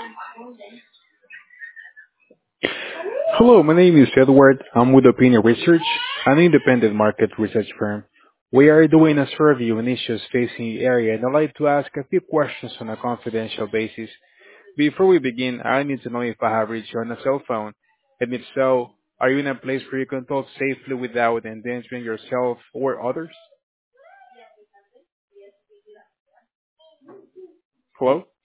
Hello, my name is Edward. I'm with Opinion Research, an independent market research firm. We are doing a survey on issues facing the area, and I'd like to ask a few questions on a confidential basis. Before we begin, I need to know if I have reached you on a cell phone, and if so, are you in a place where you can talk safely without endangering yourself or others? Hello?